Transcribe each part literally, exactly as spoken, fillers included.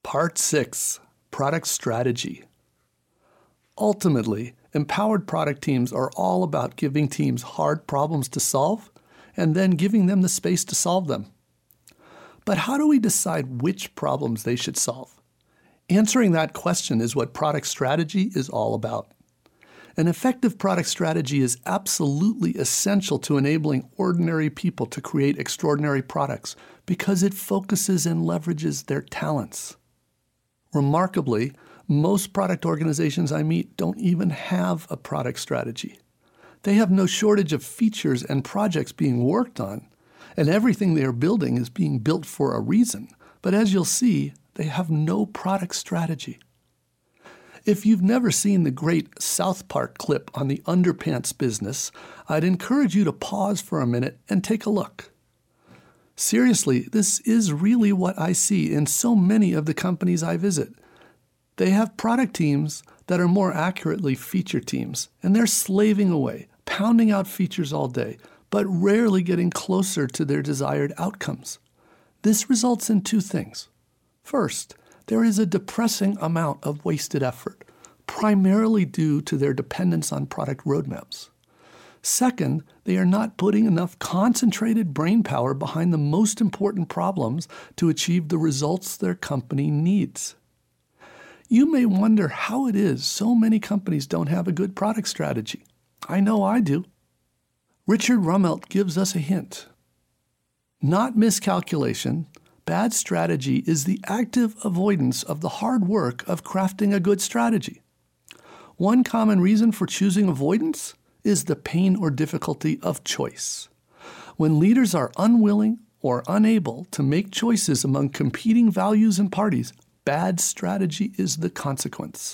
Part six, Product Strategy. Ultimately, empowered product teams are all about giving teams hard problems to solve and then giving them the space to solve them. But how do we decide which problems they should solve? Answering that question is what product strategy is all about. An effective product strategy is absolutely essential to enabling ordinary people to create extraordinary products because it focuses and leverages their talents. Remarkably, most product organizations I meet don't even have a product strategy. They have no shortage of features and projects being worked on, and everything they are building is being built for a reason. But as you'll see, they have no product strategy. If you've never seen the great South Park clip on the underpants business, I'd encourage you to pause for a minute and take a look. Seriously, this is really what I see in so many of the companies I visit. They have product teams that are more accurately feature teams, and they're slaving away, pounding out features all day, but rarely getting closer to their desired outcomes. This results in two things. First, there is a depressing amount of wasted effort, primarily due to their dependence on product roadmaps. Second, they are not putting enough concentrated brain power behind the most important problems to achieve the results their company needs. You may wonder how it is so many companies don't have a good product strategy. I know I do. Richard Rummelt gives us a hint. Not miscalculation, bad strategy is the active avoidance of the hard work of crafting a good strategy. One common reason for choosing avoidance is the pain or difficulty of choice. When leaders are unwilling or unable to make choices among competing values and parties, bad strategy is the consequence.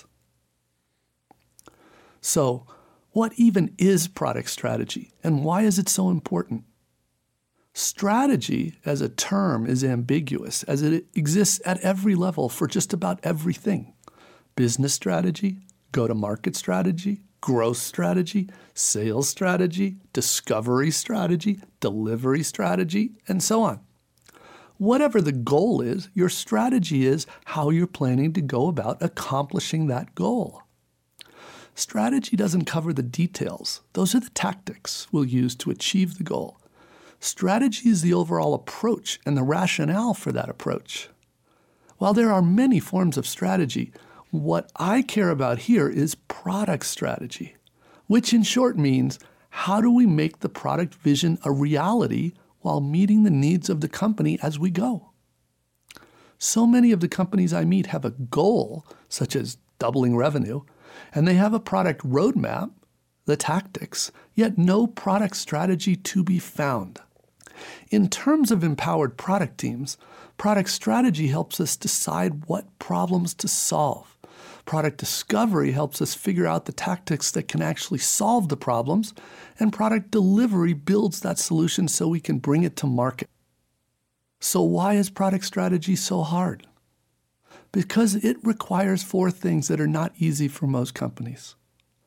So, what even is product strategy, and why is it so important? Strategy as a term is ambiguous, as it exists at every level for just about everything. Business strategy, go-to-market strategy, growth strategy, sales strategy, discovery strategy, delivery strategy, and so on. Whatever the goal is, your strategy is how you're planning to go about accomplishing that goal. Strategy doesn't cover the details. Those are the tactics we'll use to achieve the goal. Strategy is the overall approach and the rationale for that approach. While there are many forms of strategy, what I care about here is product strategy, which in short means how do we make the product vision a reality while meeting the needs of the company as we go. So many of the companies I meet have a goal, such as doubling revenue, and they have a product roadmap, the tactics, yet no product strategy to be found. In terms of empowered product teams, product strategy helps us decide what problems to solve. Product discovery helps us figure out the tactics that can actually solve the problems, and product delivery builds that solution so we can bring it to market. So why is product strategy so hard? Because it requires four things that are not easy for most companies.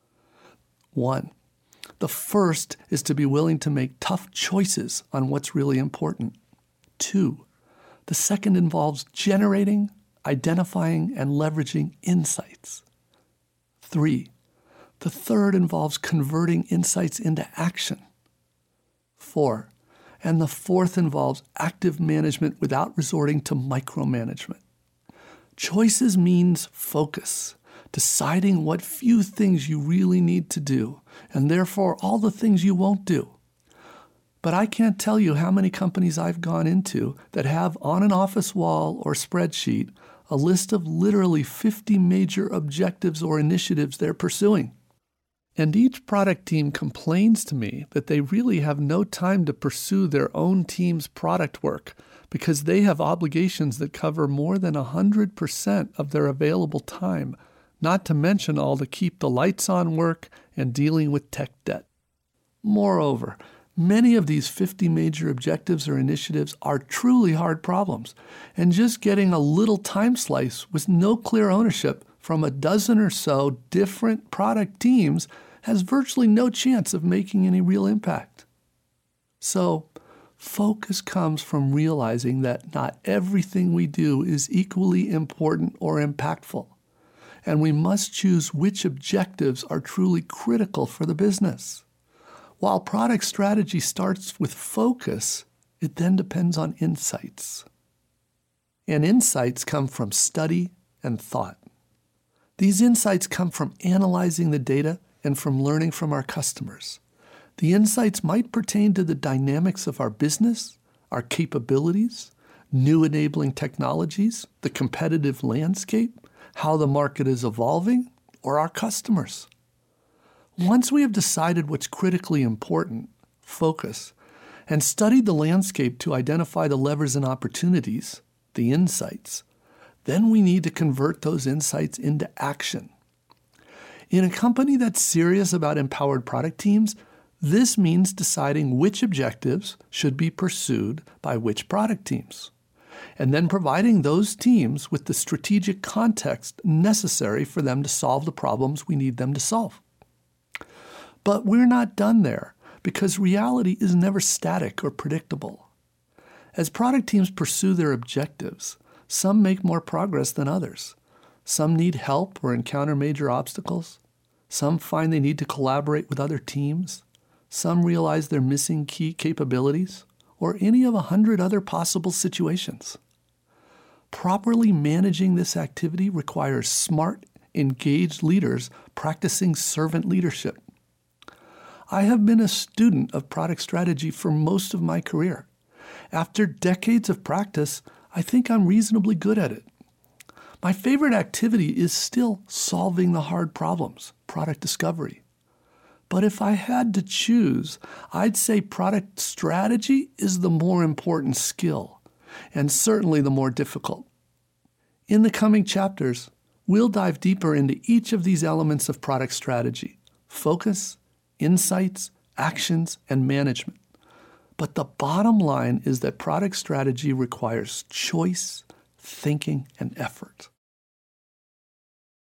One, the first is to be willing to make tough choices on what's really important. Two, the second involves generating, identifying, and leveraging insights. Three, the third involves converting insights into action. Four, and the fourth involves active management without resorting to micromanagement. Choices means focus, deciding what few things you really need to do, and therefore all the things you won't do. But I can't tell you how many companies I've gone into that have on an office wall or spreadsheet a list of literally fifty major objectives or initiatives they're pursuing. And each product team complains to me that they really have no time to pursue their own team's product work because they have obligations that cover more than one hundred percent of their available time, not to mention all the keep the lights on work and dealing with tech debt. Moreover, many of these fifty major objectives or initiatives are truly hard problems, and just getting a little time slice with no clear ownership from a dozen or so different product teams has virtually no chance of making any real impact. So, Focus comes from realizing that not everything we do is equally important or impactful, and we must choose which objectives are truly critical for the business. While product strategy starts with focus, it then depends on insights. And insights come from study and thought. These insights come from analyzing the data and from learning from our customers. The insights might pertain to the dynamics of our business, our capabilities, new enabling technologies, the competitive landscape, how the market is evolving, or our customers. Once we have decided what's critically important, focus, and studied the landscape to identify the levers and opportunities, the insights, then we need to convert those insights into action. In a company that's serious about empowered product teams, this means deciding which objectives should be pursued by which product teams, and then providing those teams with the strategic context necessary for them to solve the problems we need them to solve. But we're not done there, because reality is never static or predictable. As product teams pursue their objectives, some make more progress than others. Some need help or encounter major obstacles. Some find they need to collaborate with other teams. Some realize they're missing key capabilities, or any of a hundred other possible situations. Properly managing this activity requires smart, engaged leaders practicing servant leadership. I have been a student of product strategy for most of my career. After decades of practice, I think I'm reasonably good at it. My favorite activity is still solving the hard problems, product discovery. But if I had to choose, I'd say product strategy is the more important skill, and certainly the more difficult. In the coming chapters, we'll dive deeper into each of these elements of product strategy: focus, insights, actions, and management. But the bottom line is that product strategy requires choice, thinking, and effort.